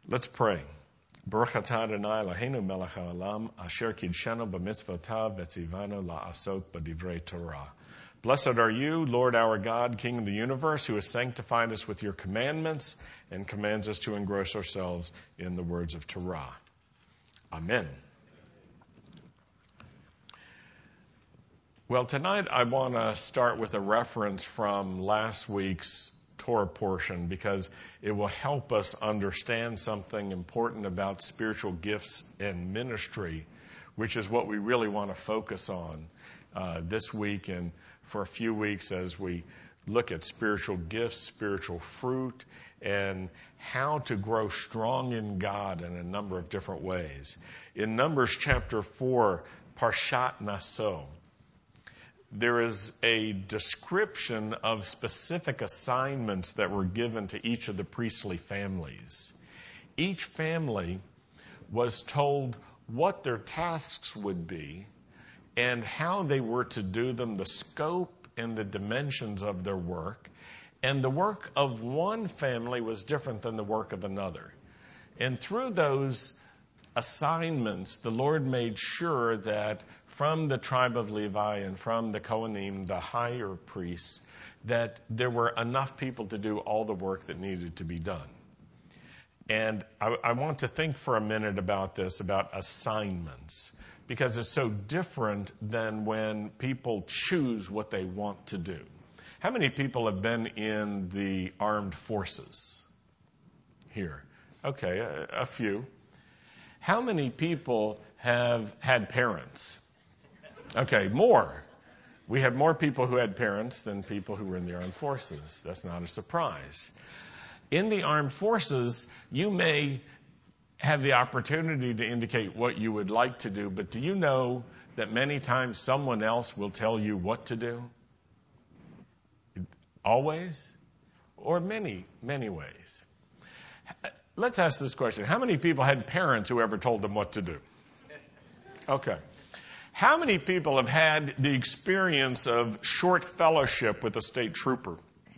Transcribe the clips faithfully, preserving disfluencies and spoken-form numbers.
Let's pray. Baruch atah Adonai Eloheinu melech haolam asher kidshanu b'mitzvotav v'tzivanu la'asok b'divrei Torah. Blessed are you, Lord our God, King of the universe, who has sanctified us with your commandments and commands us to engross ourselves in the words of Torah. Amen. Well, tonight I want to start with a reference from last week's Torah portion because it will help us understand something important about spiritual gifts and ministry, which is what we really want to focus on uh, this week and for a few weeks as we look at spiritual gifts, spiritual fruit, and how to grow strong in God in a number of different ways. In Numbers chapter four, Parshat Naso, there is a description of specific assignments that were given to each of the priestly families. Each family was told what their tasks would be and how they were to do them, the scope and the dimensions of their work. And the work of one family was different than the work of another. And through those assignments, the Lord made sure that from the tribe of Levi and from the Kohanim, the higher priests, that there were enough people to do all the work that needed to be done. And I, I want to think for a minute about this, about assignments, because it's so different than when people choose what they want to do. How many people have been in the armed forces here? Okay, a, a few. How many people have had parents? Okay, more. We have more people who had parents than people who were in the armed forces. That's not a surprise. In the armed forces, you may have the opportunity to indicate what you would like to do, but do you know that many times someone else will tell you what to do? Always? Or many, many ways. Let's ask this question. How many people had parents who ever told them what to do? Okay. How many people have had the experience of short fellowship with a state trooper?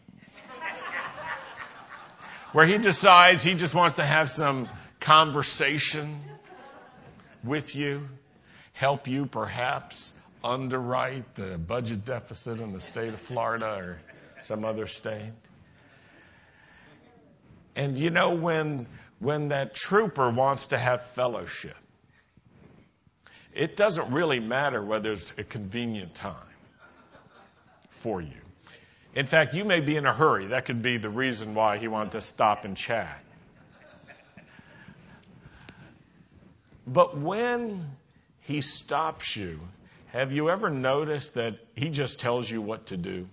Where he decides he just wants to have some conversation with you, help you perhaps underwrite the budget deficit in the state of Florida or some other state? And you know, when when that trooper wants to have fellowship, it doesn't really matter whether it's a convenient time for you. In fact, you may be in a hurry. That could be the reason why he wanted to stop and chat. But when he stops you, have you ever noticed that he just tells you what to do?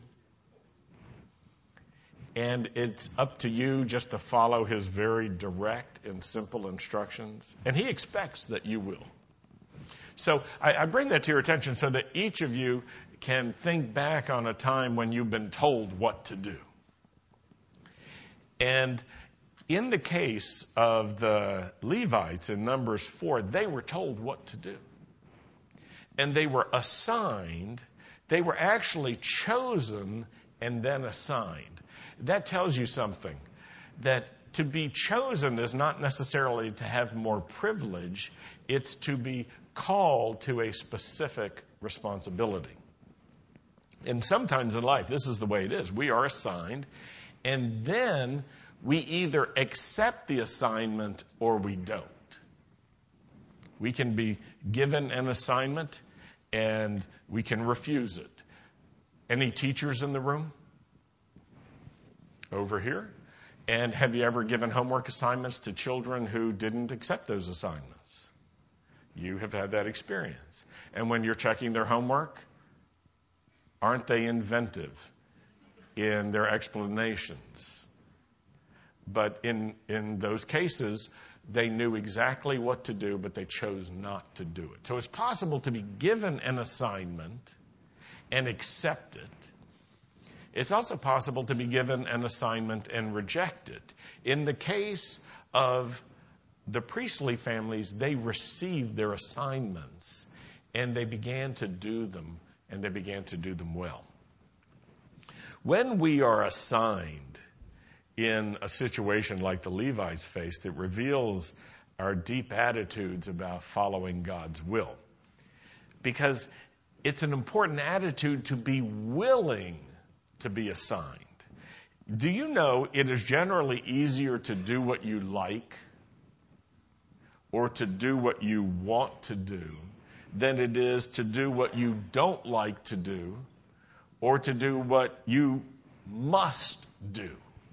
And it's up to you just to follow his very direct and simple instructions. And he expects that you will. So I, I bring that to your attention so that each of you can think back on a time when you've been told what to do. And in the case of the Levites in Numbers four, they were told what to do. And they were assigned, they were actually chosen and then assigned. That tells you something, that to be chosen is not necessarily to have more privilege, it's to be called to a specific responsibility. And sometimes in life, this is the way it is. We are assigned, and then we either accept the assignment or we don't. We can be given an assignment, and we can refuse it. Any teachers in the room? Over here. And have you ever given homework assignments to children who didn't accept those assignments? You have had that experience. And when you're checking their homework, aren't they inventive in their explanations? But in, in those cases, they knew exactly what to do, but they chose not to do it. So it's possible to be given an assignment and accept it. It's also possible to be given an assignment and reject it. In the case of the priestly families, they received their assignments and they began to do them, and they began to do them well. When we are assigned, in a situation like the Levites faced. It reveals our deep attitudes about following God's will. Because it's an important attitude to be willing to be assigned. Do you know it is generally easier to do what you like or to do what you want to do than it is to do what you don't like to do or to do what you must do?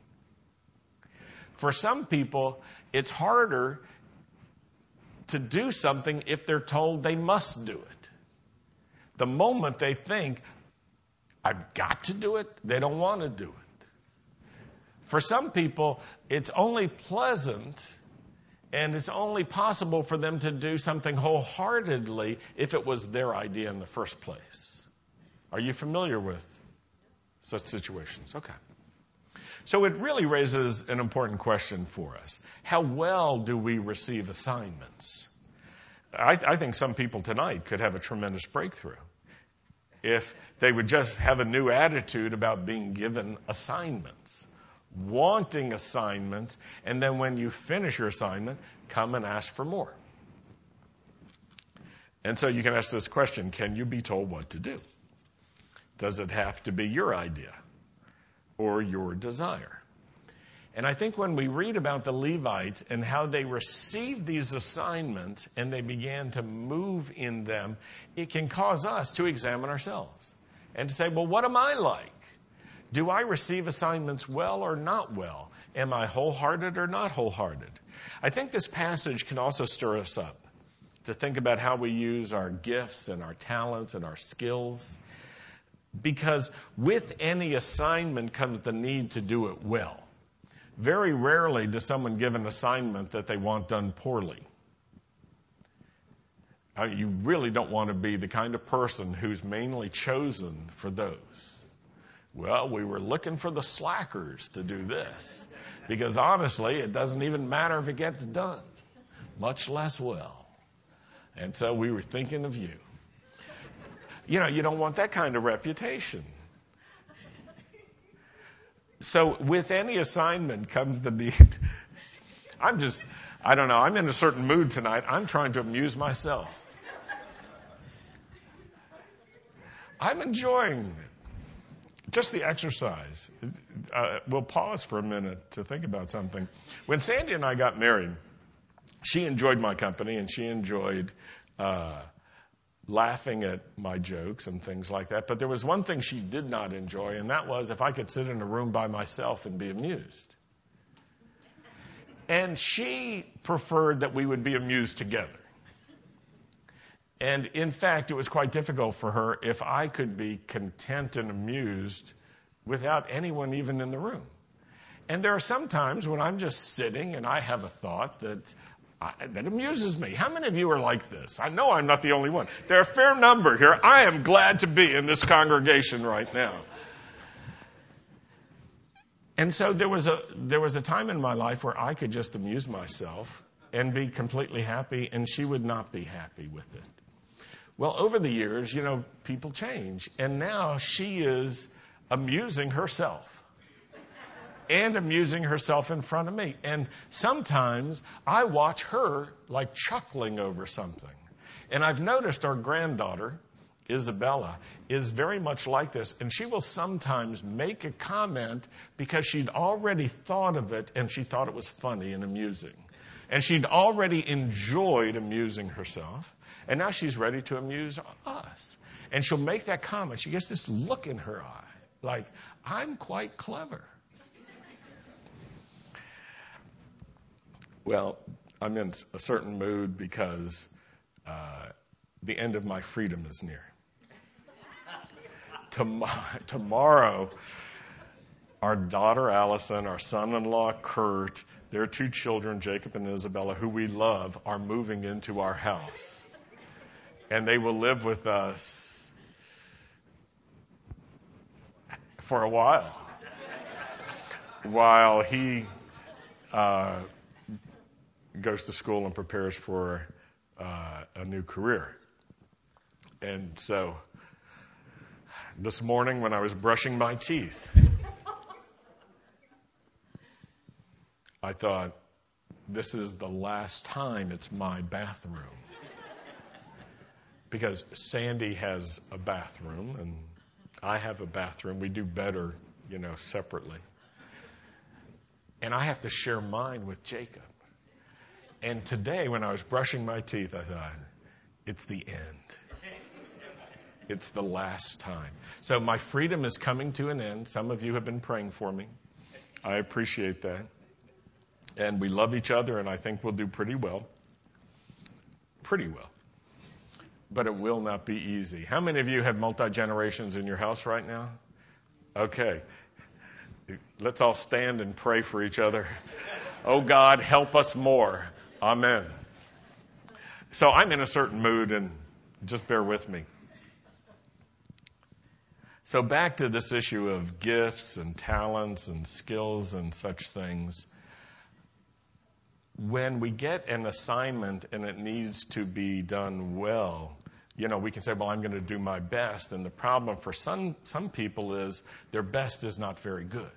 For some people, it's harder to do something if they're told they must do it. The moment they think, I've got to do it, they don't want to do it. For some people, it's only pleasant and it's only possible for them to do something wholeheartedly if it was their idea in the first place. Are you familiar with such situations? Okay. So it really raises an important question for us. How well do we receive assignments? I, I think some people tonight could have a tremendous breakthrough if they would just have a new attitude about being given assignments, wanting assignments, and then when you finish your assignment, come and ask for more. And so you can ask this question, can you be told what to do? Does it have to be your idea or your desire? And I think when we read about the Levites and how they received these assignments and they began to move in them, it can cause us to examine ourselves and to say, well, what am I like? Do I receive assignments well or not well? Am I wholehearted or not wholehearted? I think this passage can also stir us up to think about how we use our gifts and our talents and our skills. Because with any assignment comes the need to do it well. Very rarely does someone give an assignment that they want done poorly. Uh, you really don't want to be the kind of person who's mainly chosen for those. Well, we were looking for the slackers to do this. Because honestly, it doesn't even matter if it gets done, much less well. And so we were thinking of you. You know, you don't want that kind of reputation. So with any assignment comes the need. I'm just, I don't know, I'm in a certain mood tonight. I'm trying to amuse myself. I'm enjoying it. Just the exercise. Uh, we'll pause for a minute to think about something. When Sandy and I got married, she enjoyed my company and she enjoyed uh, laughing at my jokes and things like that. But there was one thing she did not enjoy, and that was if I could sit in a room by myself and be amused. And she preferred that we would be amused together. And in fact, it was quite difficult for her if I could be content and amused without anyone even in the room. And there are some times when I'm just sitting and I have a thought that I, that amuses me. How many of you are like this? I know I'm not the only one. There are a fair number here. I am glad to be in this congregation right now. And so there was a there was a time in my life where I could just amuse myself and be completely happy, and she would not be happy with it. Well, over the years, you know, people change, and now she is amusing herself. And amusing herself in front of me. And sometimes I watch her like chuckling over something. And I've noticed our granddaughter, Isabella, is very much like this. And she will sometimes make a comment because she'd already thought of it and she thought it was funny and amusing. And she'd already enjoyed amusing herself. And now she's ready to amuse us. And she'll make that comment. She gets this look in her eye like, I'm quite clever. Well, I'm in a certain mood because uh, the end of my freedom is near. Tom- tomorrow, our daughter Allison, our son-in-law Kurt, their two children, Jacob and Isabella, who we love, are moving into our house. And they will live with us for a while. While he... Uh, goes to school and prepares for uh, a new career. And so this morning when I was brushing my teeth, I thought, this is the last time it's my bathroom. Because Sandy has a bathroom and I have a bathroom. We do better, you know, separately. And I have to share mine with Jacob. And today, when I was brushing my teeth, I thought, it's the end. It's the last time. So my freedom is coming to an end. Some of you have been praying for me. I appreciate that. And we love each other, and I think we'll do pretty well. Pretty well. But it will not be easy. How many of you have multi-generations in your house right now? Okay. Let's all stand and pray for each other. Oh, God, help us more. Amen. So I'm in a certain mood, and just bear with me. So back to this issue of gifts and talents and skills and such things. When we get an assignment and it needs to be done well, you know, we can say, well, I'm going to do my best. And the problem for some, some people is their best is not very good.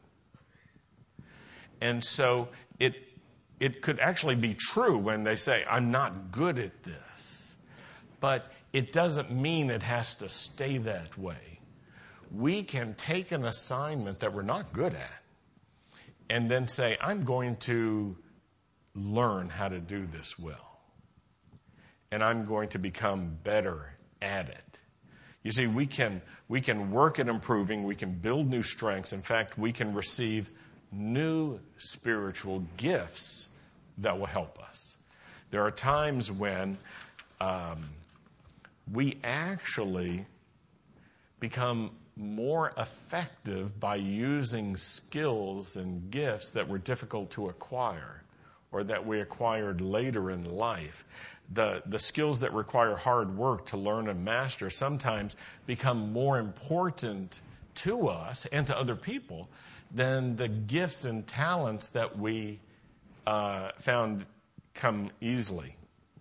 And so it it could actually be true when they say, I'm not good at this. But it doesn't mean it has to stay that way. We can take an assignment that we're not good at and then say, I'm going to learn how to do this well. And I'm going to become better at it. You see, we can we can work at improving. We can build new strengths. In fact, we can receive new spiritual gifts that will help us. There are times when um, we actually become more effective by using skills and gifts that were difficult to acquire or that we acquired later in life. The, the skills that require hard work to learn and master sometimes become more important to us and to other people than the gifts and talents that we uh, found come easily.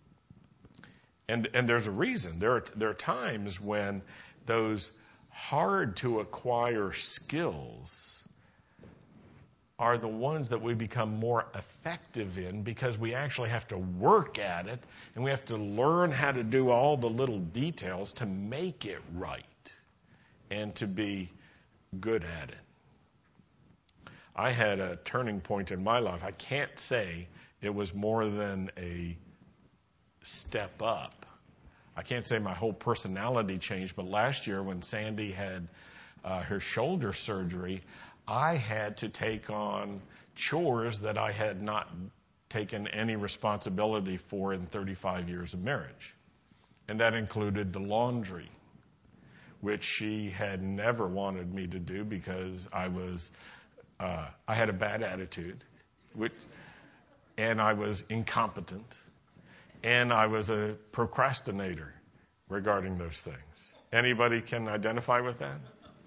And and there's a reason. There are, there are times when those hard to acquire skills are the ones that we become more effective in because we actually have to work at it and we have to learn how to do all the little details to make it right and to be good at it. I had a turning point in my life. I can't say it was more than a step up. I can't say my whole personality changed, but last year when Sandy had uh, her shoulder surgery, I had to take on chores that I had not taken any responsibility for in thirty-five years of marriage. And that included the laundry, which she had never wanted me to do because I was, uh, I had a bad attitude, which, and I was incompetent, and I was a procrastinator regarding those things. Anybody can identify with that?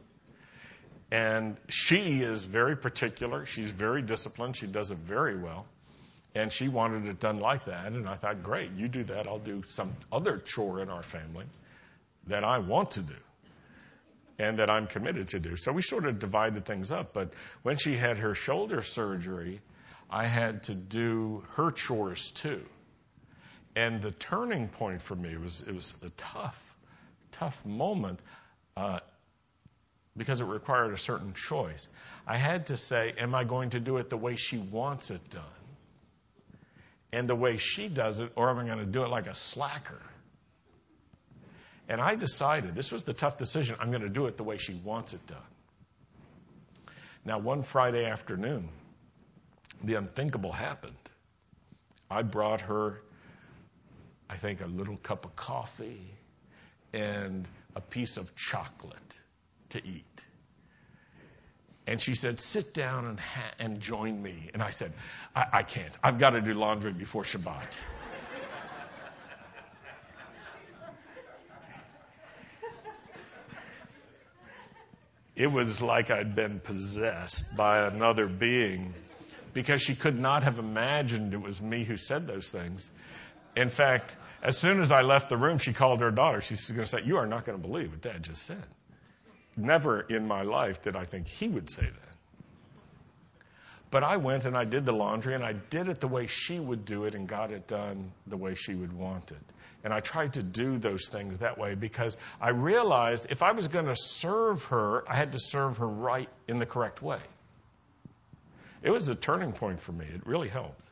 And she is very particular. She's very disciplined. She does it very well. And she wanted it done like that. And I thought, great, you do that. I'll do some other chore in our family that I want to do and that I'm committed to do. So we sort of divided things up. But when she had her shoulder surgery, I had to do her chores too. And the turning point for me was it was a tough, tough moment. Uh, because it required a certain choice. I had to say, am I going to do it the way she wants it done? And the way she does it, or am I going to do it like a slacker? And I decided, this was the tough decision, I'm going to do it the way she wants it done. Now, one Friday afternoon, the unthinkable happened. I brought her, I think, a little cup of coffee and a piece of chocolate to eat. And she said, sit down and ha- and join me. And I said, I, I can't. I've got to do laundry before Shabbat. It was like I'd been possessed by another being because she could not have imagined it was me who said those things. In fact, as soon as I left the room, she called her daughter. She's going to say, you are not going to believe what Dad just said. Never in my life did I think he would say that. But I went and I did the laundry, and I did it the way she would do it and got it done the way she would want it. And I tried to do those things that way because I realized if I was going to serve her, I had to serve her right in the correct way. It was a turning point for me. It really helped.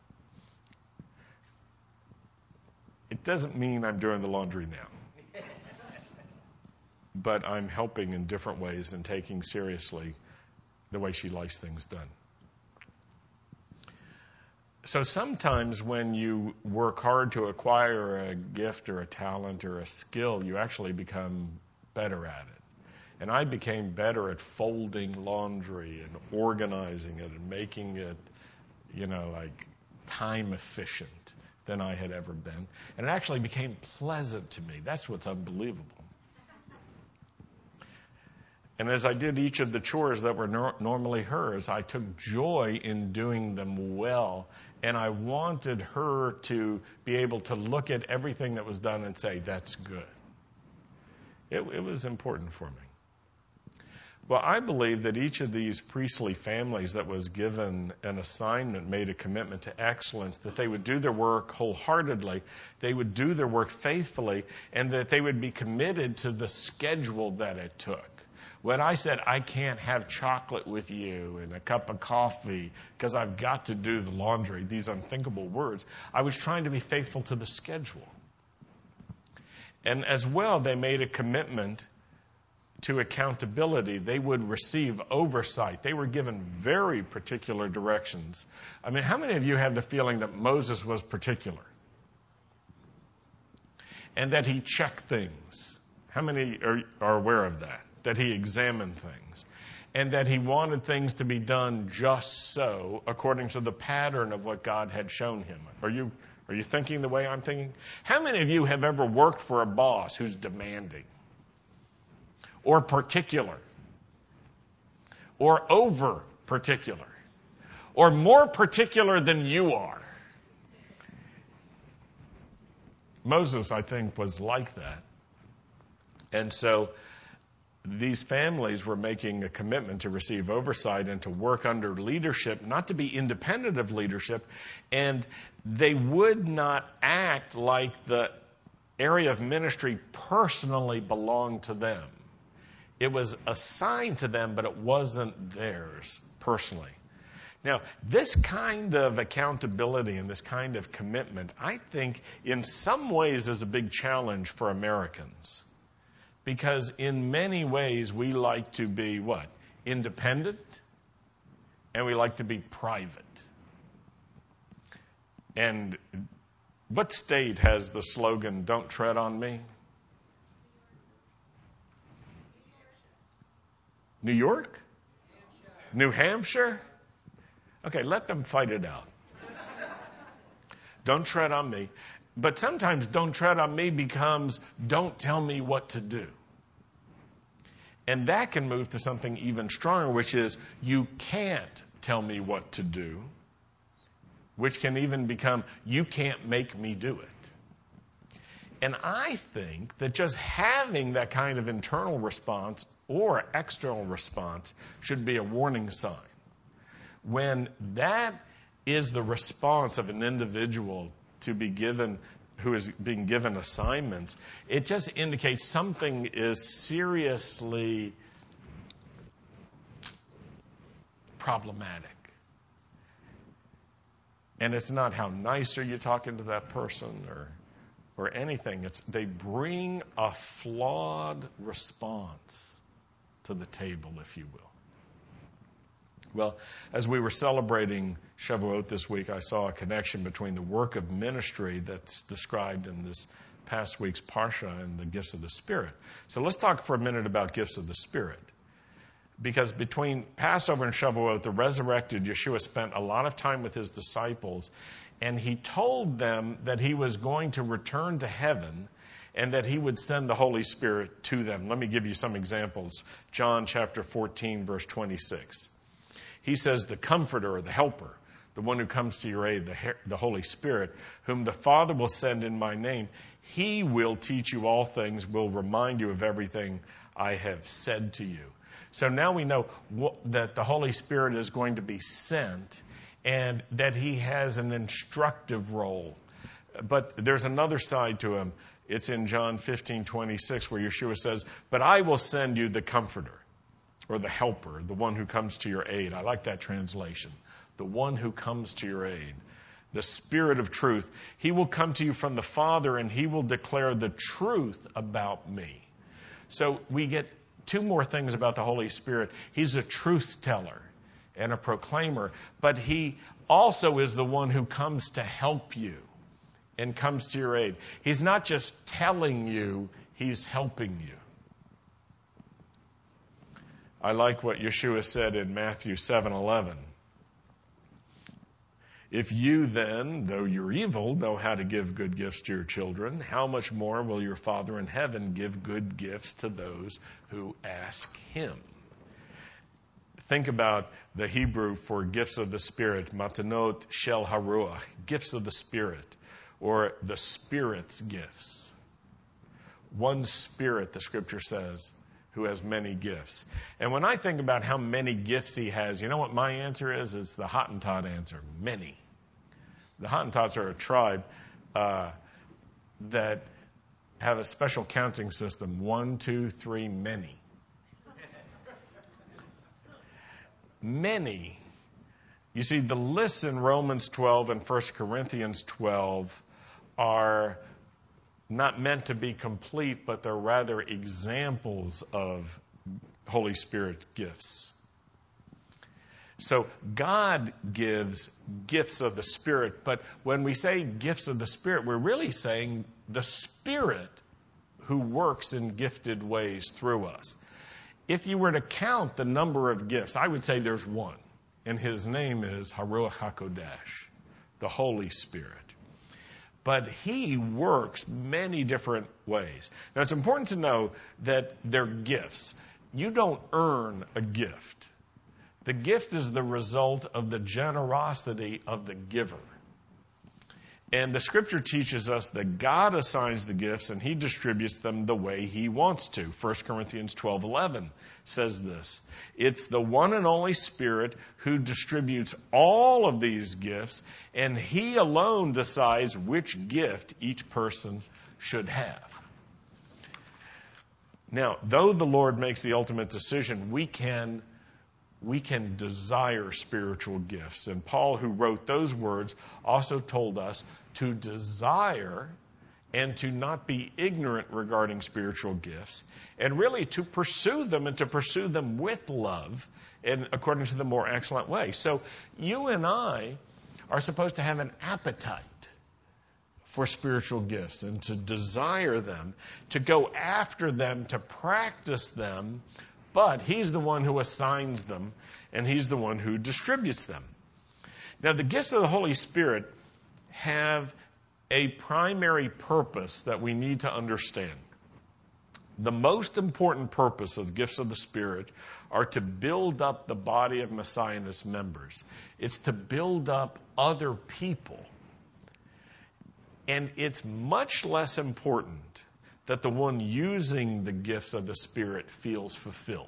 It doesn't mean I'm doing the laundry now. But I'm helping in different ways and taking seriously the way she likes things done. So sometimes when you work hard to acquire a gift or a talent or a skill, you actually become better at it. And I became better at folding laundry and organizing it and making it, you know, like time efficient than I had ever been. And it actually became pleasant to me. That's what's unbelievable. And as I did each of the chores that were nor- normally hers, I took joy in doing them well. And I wanted her to be able to look at everything that was done and say, that's good. It, it was important for me. Well, I believe that each of these priestly families that was given an assignment made a commitment to excellence, that they would do their work wholeheartedly, they would do their work faithfully, and that they would be committed to the schedule that it took. When I said, I can't have chocolate with you and a cup of coffee because I've got to do the laundry, these unthinkable words, I was trying to be faithful to the schedule. And as well, they made a commitment to accountability. They would receive oversight. They were given very particular directions. I mean, how many of you have the feeling that Moses was particular? And that he checked things? How many are, are aware of that? That he examined things, and that he wanted things to be done just so, according to the pattern of what God had shown him. Are you are you thinking the way I'm thinking? How many of you have ever worked for a boss who's demanding, or particular, or over particular, or more particular than you are? Moses, I think, was like that. And so these families were making a commitment to receive oversight and to work under leadership, not to be independent of leadership, and they would not act like the area of ministry personally belonged to them. It was assigned to them, but it wasn't theirs personally. Now, this kind of accountability and this kind of commitment, I think, in some ways is a big challenge for Americans. Because in many ways, we like to be what? Independent, and we like to be private. And what state has the slogan, "Don't tread on me"? New York? New Hampshire? Okay, let them fight it out. Don't tread on me. But sometimes "don't tread on me" becomes "don't tell me what to do." And that can move to something even stronger, which is "you can't tell me what to do," which can even become "you can't make me do it." And I think that just having that kind of internal response or external response should be a warning sign. When that is the response of an individual to be given, who is being given assignments, it just indicates something is seriously problematic. And it's not how nice are you talking to that person or or anything. It's they bring a flawed response to the table, if you will. Well, as we were celebrating Shavuot this week, I saw a connection between the work of ministry that's described in this past week's Parsha and the gifts of the Spirit. So let's talk for a minute about gifts of the Spirit. Because between Passover and Shavuot, the resurrected Yeshua spent a lot of time with his disciples, and he told them that he was going to return to heaven and that he would send the Holy Spirit to them. Let me give you some examples. John chapter fourteen, verse twenty-six. He says, the Comforter, or the Helper, the one who comes to your aid, the, the Holy Spirit, whom the Father will send in my name, he will teach you all things, will remind you of everything I have said to you. So now we know what, that the Holy Spirit is going to be sent, and that he has an instructive role. But there's another side to him. It's in John fifteen twenty-six where Yeshua says, "But I will send you the Comforter," or the Helper, the one who comes to your aid. I like that translation. The one who comes to your aid. The Spirit of truth. He will come to you from the Father, and he will declare the truth about me. So we get two more things about the Holy Spirit. He's a truth teller and a proclaimer, but he also is the one who comes to help you and comes to your aid. He's not just telling you, he's helping you. I like what Yeshua said in Matthew seven eleven. "If you then, though you're evil, know how to give good gifts to your children, how much more will your Father in heaven give good gifts to those who ask him?" Think about the Hebrew for gifts of the Spirit, matanot shel haruach, gifts of the Spirit, or the Spirit's gifts. One Spirit, the Scripture says, who has many gifts. And when I think about how many gifts he has, you know what my answer is? It's the Hottentot answer, many. The Hottentots are a tribe uh, that have a special counting system. One, two, three, many. Many. You see, the lists in Romans twelve and First Corinthians twelve are not meant to be complete, but they're rather examples of Holy Spirit's gifts. So God gives gifts of the Spirit, but when we say gifts of the Spirit, we're really saying the Spirit who works in gifted ways through us. If you were to count the number of gifts, I would say there's one, and his name is Haruach HaKodesh, the Holy Spirit. But he works many different ways. Now, it's important to know that they're gifts. You don't earn a gift. The gift is the result of the generosity of the giver. And the Scripture teaches us that God assigns the gifts and he distributes them the way he wants to. First Corinthians twelve eleven says this. It's the one and only Spirit who distributes all of these gifts, and he alone decides which gift each person should have. Now, though the Lord makes the ultimate decision, we can We can desire spiritual gifts. And Paul, who wrote those words, also told us to desire and to not be ignorant regarding spiritual gifts, and really to pursue them and to pursue them with love and according to the more excellent way. So you and I are supposed to have an appetite for spiritual gifts and to desire them, to go after them, to practice them. But he's the one who assigns them, and he's the one who distributes them. Now, the gifts of the Holy Spirit have a primary purpose that we need to understand. The most important purpose of the gifts of the Spirit are to build up the body of Messiah and its members. It's to build up other people. And it's much less important that the one using the gifts of the Spirit feels fulfilled.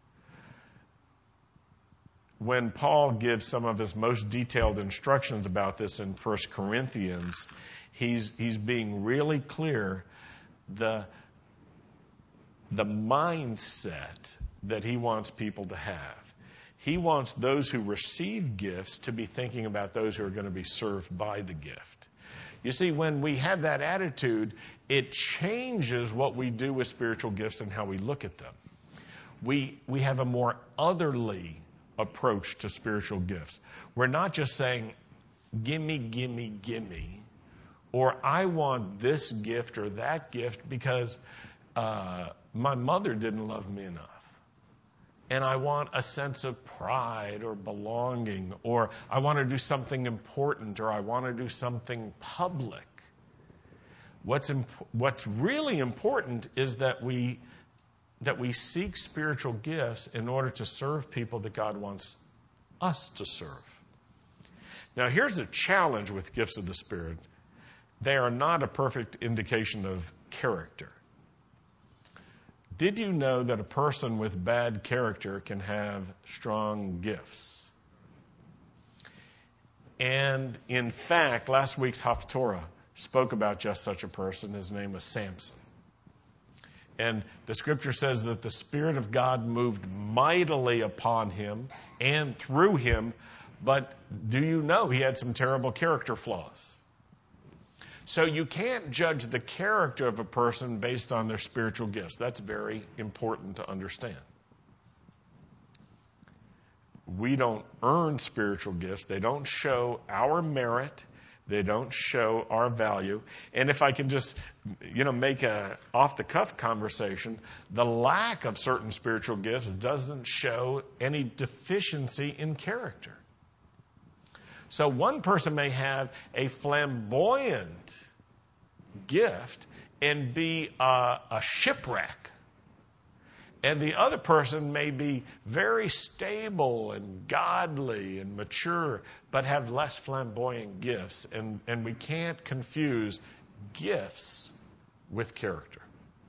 When Paul gives some of his most detailed instructions about this in First Corinthians, he's he's being really clear the the mindset that he wants people to have. He wants those who receive gifts to be thinking about those who are going to be served by the gift. You see, when we have that attitude, it changes what we do with spiritual gifts and how we look at them. We we have a more otherly approach to spiritual gifts. We're not just saying, gimme, gimme, gimme, or I want this gift or that gift because uh, my mother didn't love me enough. And I want a sense of pride or belonging, or I want to do something important, or I want to do something public. What's imp- what's really important is that we that we seek spiritual gifts in order to serve people that God wants us to serve. Now, here's a challenge with gifts of the Spirit. They are not a perfect indication of character. Did you know that a person with bad character can have strong gifts? And in fact, last week's Haftorah spoke about just such a person. His name was Samson. And the scripture says that the Spirit of God moved mightily upon him and through him. But do you know he had some terrible character flaws? So you can't judge the character of a person based on their spiritual gifts. That's very important to understand. We don't earn spiritual gifts. They don't show our merit. They don't show our value. And if I can just, you know, make a off-the-cuff conversation, the lack of certain spiritual gifts doesn't show any deficiency in character. So one person may have a flamboyant gift and be a, a shipwreck. And the other person may be very stable and godly and mature, but have less flamboyant gifts. And, and we can't confuse gifts with character.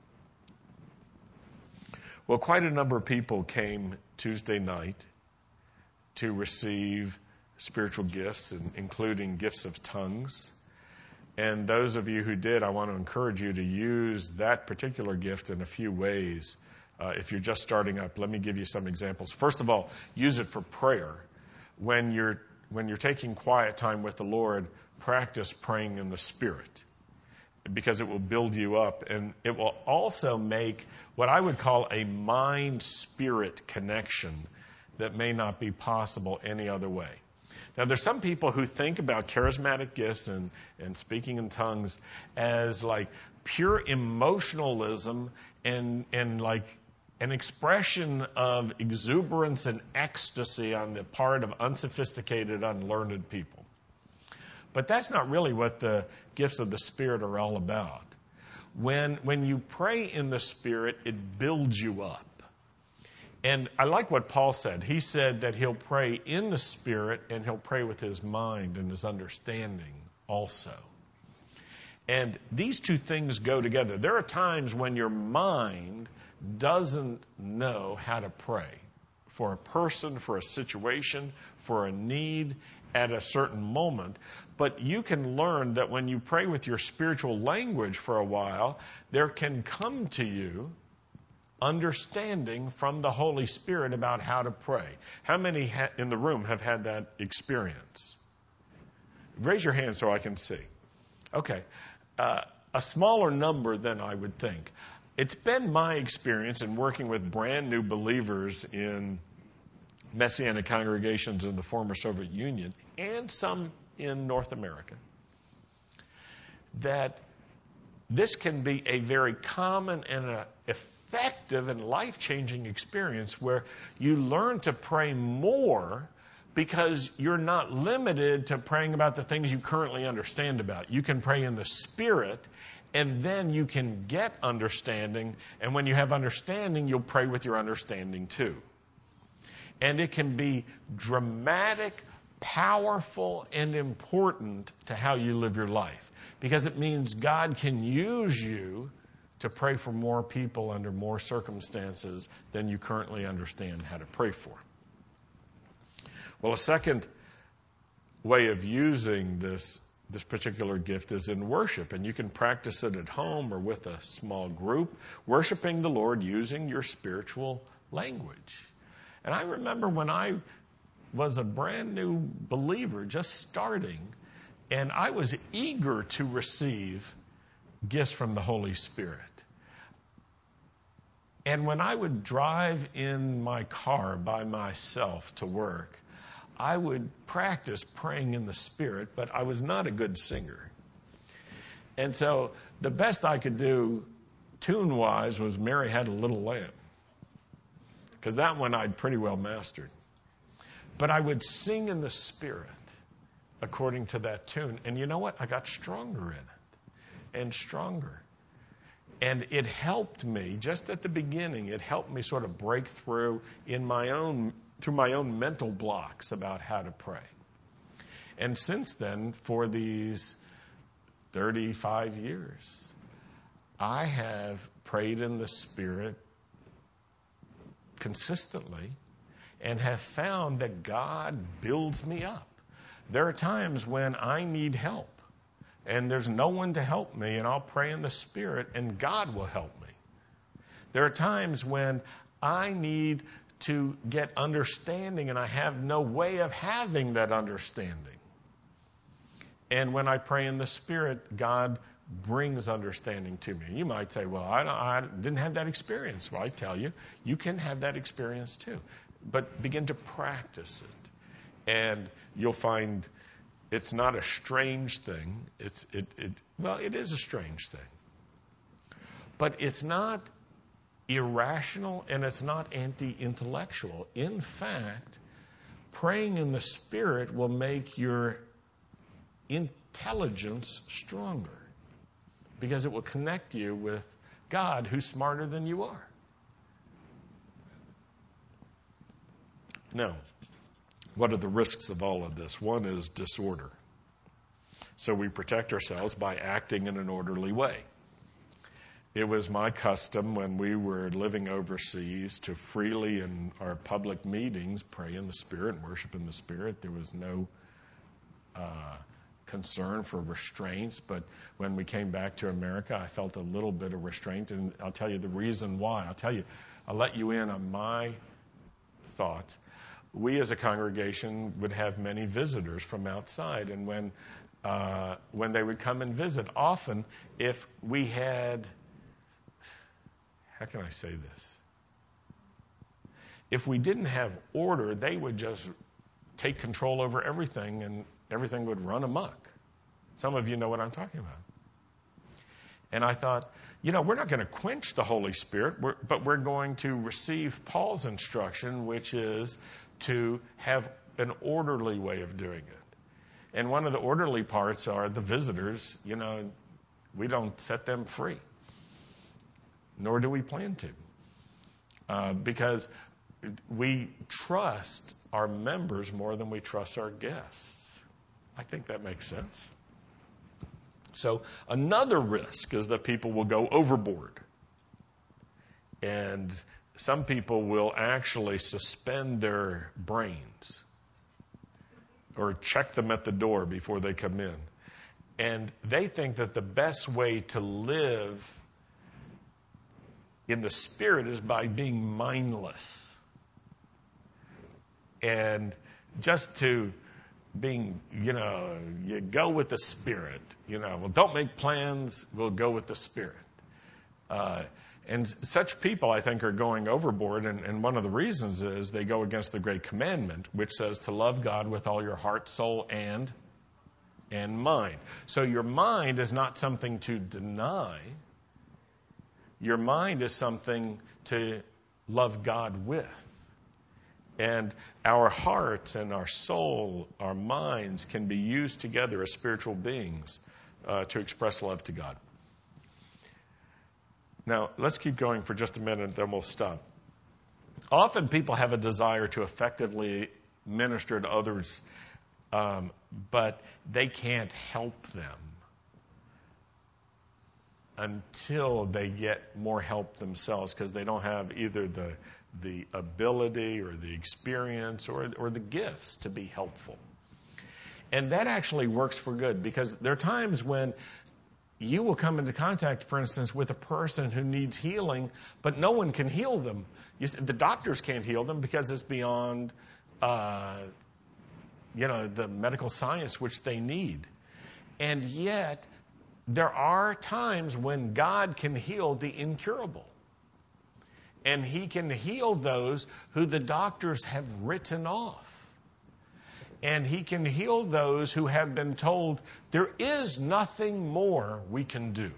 Well, quite a number of people came Tuesday night to receive spiritual gifts, including gifts of tongues. And those of you who did, I want to encourage you to use that particular gift in a few ways. Uh, if you're just starting up, let me give you some examples. First of all, use it for prayer. When you're when you're taking quiet time with the Lord, practice praying in the Spirit, because it will build you up, and it will also make what I would call a mind-spirit connection that may not be possible any other way. Now, there's some people who think about charismatic gifts and, and speaking in tongues as like pure emotionalism and and like an expression of exuberance and ecstasy on the part of unsophisticated, unlearned people. But that's not really what the gifts of the Spirit are all about. When, when you pray in the Spirit, it builds you up. And I like what Paul said. He said that he'll pray in the Spirit and he'll pray with his mind and his understanding also. And these two things go together. There are times when your mind doesn't know how to pray for a person, for a situation, for a need at a certain moment. But you can learn that when you pray with your spiritual language for a while, there can come to you understanding from the Holy Spirit about how to pray. How many ha- in the room have had that experience? Raise your hand so I can see. Okay. Uh, a smaller number than I would think. It's been my experience in working with brand new believers in Messianic congregations in the former Soviet Union and some in North America that this can be a very common and a effective and life-changing experience where you learn to pray more because you're not limited to praying about the things you currently understand about. You can pray in the Spirit, and then you can get understanding, and when you have understanding, you'll pray with your understanding too. And it can be dramatic, powerful, and important to how you live your life, because it means God can use you to pray for more people under more circumstances than you currently understand how to pray for. Well, a second way of using this this particular gift is in worship, and you can practice it at home or with a small group, worshiping the Lord using your spiritual language. And I remember when I was a brand new believer, just starting, and I was eager to receive gifts from the Holy Spirit. And when I would drive in my car by myself to work, I would practice praying in the Spirit, but I was not a good singer. And so the best I could do tune-wise was Mary Had a Little Lamb, because that one I'd pretty well mastered. But I would sing in the Spirit according to that tune. And you know what? I got stronger in it and stronger. And it helped me, just at the beginning, it helped me sort of break through in my own, through my own mental blocks about how to pray. And since then, for these thirty-five years, I have prayed in the Spirit consistently and have found that God builds me up. There are times when I need help, and there's no one to help me, and I'll pray in the Spirit, and God will help me. There are times when I need to get understanding, and I have no way of having that understanding. And when I pray in the Spirit, God brings understanding to me. You might say, well, I, don't, I didn't have that experience. Well, I tell you, you can have that experience too. But begin to practice it. And you'll find it's not a strange thing. It's it, it well, it is a strange thing. But it's not irrational and it's not anti-intellectual. In fact, praying in the Spirit will make your intelligence stronger because it will connect you with God who's smarter than you are. Now, what are the risks of all of this? One is disorder. So we protect ourselves by acting in an orderly way. It was my custom when we were living overseas to freely in our public meetings pray in the Spirit and worship in the Spirit. There was no uh, concern for restraints, but when we came back to America, I felt a little bit of restraint, and I'll tell you the reason why. I'll tell you, I'll let you in on my thoughts. We as a congregation would have many visitors from outside, and when uh, when they would come and visit, often if we had, how can I say this? If we didn't have order, they would just take control over everything, and everything would run amok. Some of you know what I'm talking about. And I thought, you know, we're not going to quench the Holy Spirit, we're, but we're going to receive Paul's instruction, which is to have an orderly way of doing it. And one of the orderly parts are the visitors, you know, we don't set them free. Nor do we plan to. Uh, because we trust our members more than we trust our guests. I think that makes sense. So another risk is that people will go overboard. And some people will actually suspend their brains or check them at the door before they come in. And they think that the best way to live in the Spirit is by being mindless. And just to being, you know, you go with the Spirit. You know, well, don't make plans, we'll go with the Spirit. Uh, and such people, I think, are going overboard, and, and one of the reasons is they go against the great commandment, which says to love God with all your heart, soul, and, and mind. So your mind is not something to deny. Your mind is something to love God with. And our hearts and our soul, our minds can be used together as spiritual beings uh, to express love to God. Now, let's keep going for just a minute, then we'll stop. Often people have a desire to effectively minister to others, um, but they can't help them until they get more help themselves because they don't have either the the ability or the experience or or the gifts to be helpful. And that actually works for good because there are times when you will come into contact, for instance, with a person who needs healing, but no one can heal them. You see, the doctors can't heal them because it's beyond, uh, you know, the medical science which they need. And yet, there are times when God can heal the incurable. And He can heal those who the doctors have written off. And He can heal those who have been told there is nothing more we can do.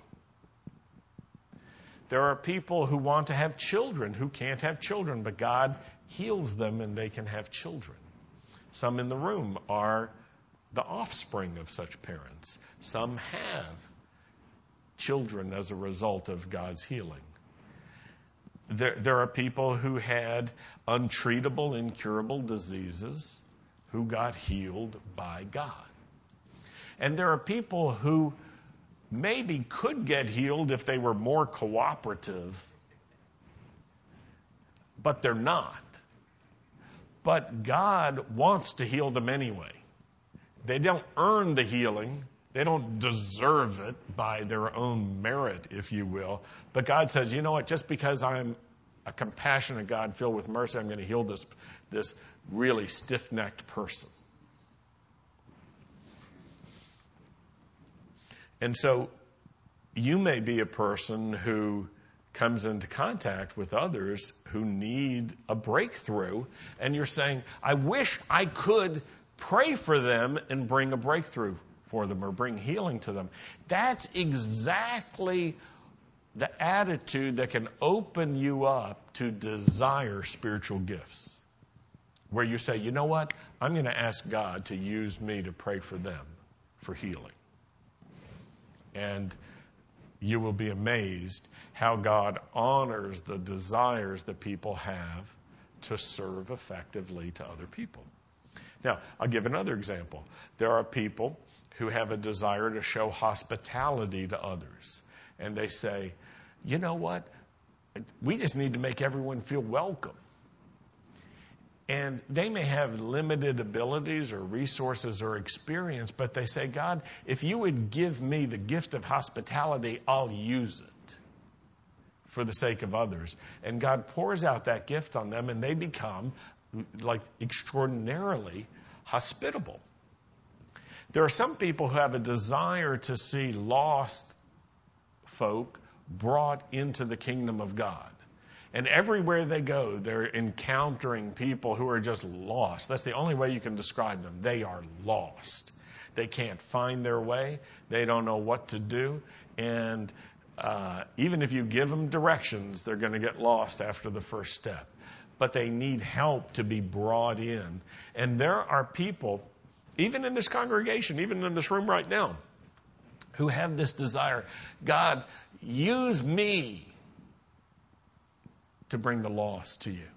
There are people who want to have children who can't have children, but God heals them and they can have children. Some in the room are the offspring of such parents. Some have children as a result of God's healing. There, there are people who had untreatable, incurable diseases who got healed by God. And there are people who maybe could get healed if they were more cooperative, but they're not. But God wants to heal them anyway. They don't earn the healing. They don't deserve it by their own merit, if you will. But God says, you know what, just because I'm a compassionate God filled with mercy, I'm going to heal this, this really stiff-necked person. And so you may be a person who comes into contact with others who need a breakthrough, and you're saying, I wish I could pray for them and bring a breakthrough for them or bring healing to them. That's exactly the attitude that can open you up to desire spiritual gifts. Where you say, you know what? I'm going to ask God to use me to pray for them for healing. And you will be amazed how God honors the desires that people have to serve effectively to other people. Now, I'll give another example. There are people who have a desire to show hospitality to others. And they say, you know what? We just need to make everyone feel welcome. And they may have limited abilities or resources or experience, but they say, God, if you would give me the gift of hospitality, I'll use it for the sake of others. And God pours out that gift on them, and they become like extraordinarily hospitable. There are some people who have a desire to see lost folk brought into the kingdom of God. And everywhere they go, they're encountering people who are just lost. That's the only way you can describe them. They are lost. They can't find their way. They don't know what to do. And uh, even if you give them directions, they're going to get lost after the first step. But they need help to be brought in. And there are people, even in this congregation, even in this room right now, who have this desire. God, use me to bring the lost to you.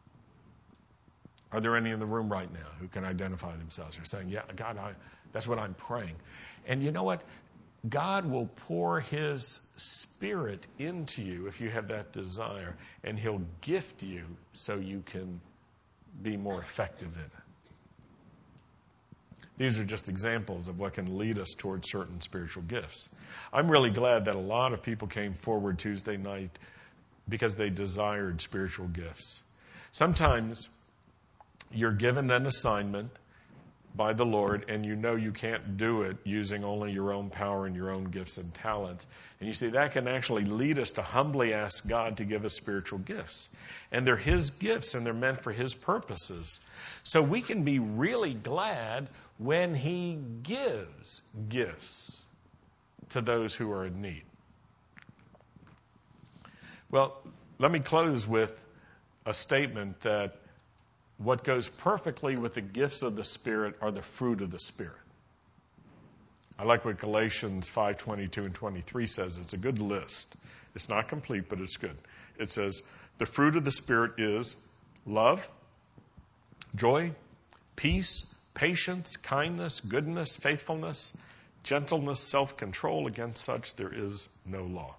Are there any in the room right now who can identify themselves? They're saying, yeah, God, I, that's what I'm praying. And you know what? God will pour His Spirit into you if you have that desire, and He'll gift you so you can be more effective in it. These are just examples of what can lead us towards certain spiritual gifts. I'm really glad that a lot of people came forward Tuesday night because they desired spiritual gifts. Sometimes you're given an assignment by the Lord, and you know you can't do it using only your own power and your own gifts and talents. And you see, that can actually lead us to humbly ask God to give us spiritual gifts. And they're His gifts, and they're meant for His purposes. So we can be really glad when He gives gifts to those who are in need. Well, let me close with a statement that what goes perfectly with the gifts of the Spirit are the fruit of the Spirit. I like what Galatians five twenty-two and twenty-three says. It's a good list. It's not complete, but it's good. It says, the fruit of the Spirit is love, joy, peace, patience, kindness, goodness, faithfulness, gentleness, self-control. Against such there is no law.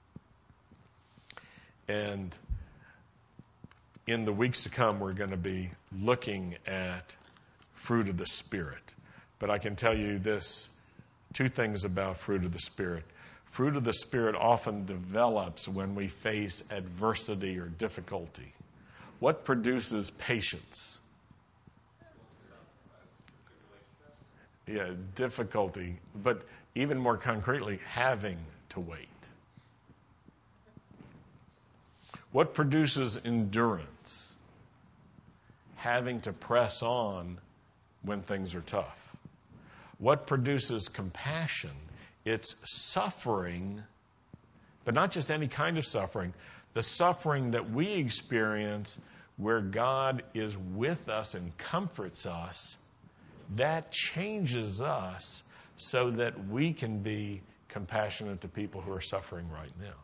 And in the weeks to come, we're going to be looking at fruit of the Spirit. But I can tell you this, two things about fruit of the Spirit. Fruit of the Spirit often develops when we face adversity or difficulty. What produces patience? Yeah, difficulty. But even more concretely, having to wait. What produces endurance? Having to press on when things are tough. What produces compassion? It's suffering, but not just any kind of suffering. The suffering that we experience where God is with us and comforts us, that changes us so that we can be compassionate to people who are suffering right now.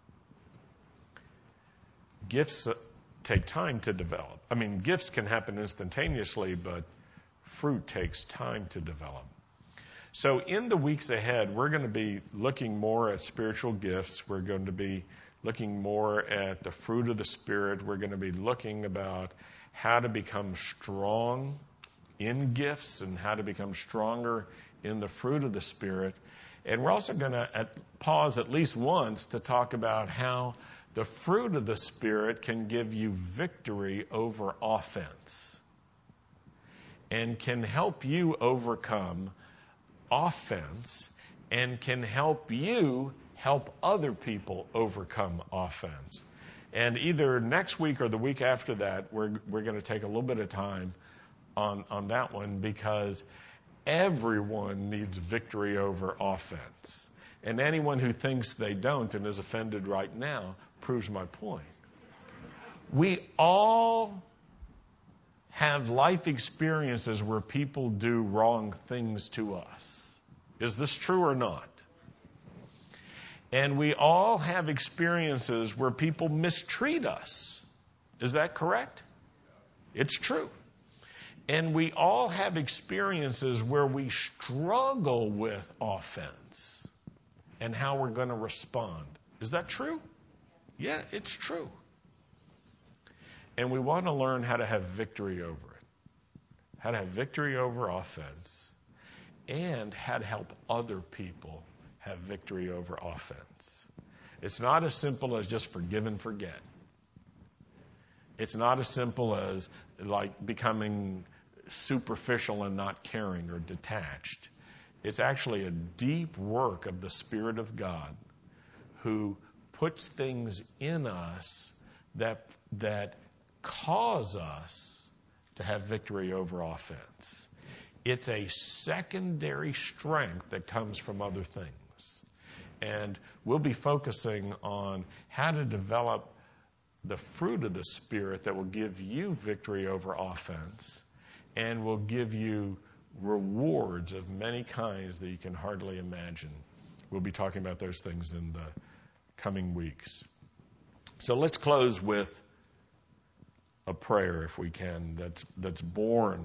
Gifts take time to develop. I mean, gifts can happen instantaneously, but fruit takes time to develop. So in the weeks ahead, we're going to be looking more at spiritual gifts. We're going to be looking more at the fruit of the Spirit. We're going to be looking about how to become strong in gifts and how to become stronger in the fruit of the Spirit. And we're also going to pause at least once to talk about how the fruit of the Spirit can give you victory over offense and can help you overcome offense and can help you help other people overcome offense. And either next week or the week after that, we're we're going to take a little bit of time on, on that one, because everyone needs victory over offense. And anyone who thinks they don't and is offended right now proves my point. We all have life experiences where people do wrong things to us. Is this true or not? And we all have experiences where people mistreat us. Is that correct? It's true. And we all have experiences where we struggle with offense and how we're going to respond. Is that true? Yeah, it's true. And we want to learn how to have victory over it. How to have victory over offense. And how to help other people have victory over offense. It's not as simple as just forgive and forget. It's not as simple as like becoming superficial and not caring or detached. It's actually a deep work of the Spirit of God who puts things in us that that cause us to have victory over offense. It's a secondary strength that comes from other things. And we'll be focusing on how to develop the fruit of the Spirit that will give you victory over offense and will give you rewards of many kinds that you can hardly imagine. We'll be talking about those things in the coming weeks. So let's close with a prayer, if we can, that's that's born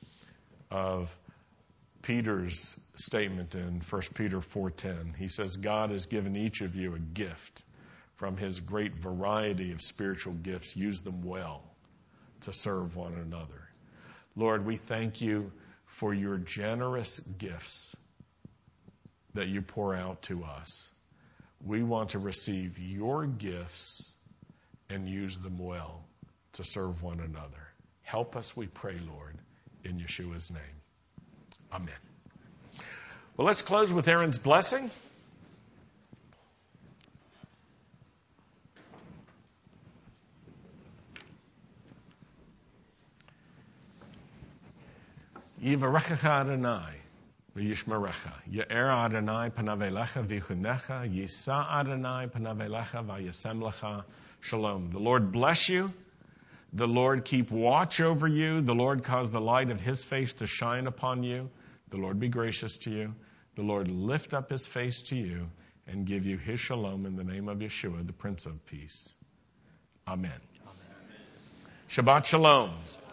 of Peter's statement in First Peter four ten. He says, God has given each of you a gift from his great variety of spiritual gifts. Use them well to serve one another. Lord, we thank you for your generous gifts that you pour out to us. We want to receive your gifts and use them well to serve one another. Help us, we pray, Lord, in Yeshua's name. Amen. Well, let's close with Aaron's blessing. Yivarechecha Adonai v'yishmerecha. Ye'er Adonai panav elecha v'yichunecha. Yisa Adonai panav elecha v'yasem lecha. Shalom. The Lord bless you. The Lord keep watch over you. The Lord cause the light of his face to shine upon you. The Lord be gracious to you. The Lord lift up his face to you and give you his shalom in the name of Yeshua, the Prince of Peace. Amen. Amen. Shabbat shalom.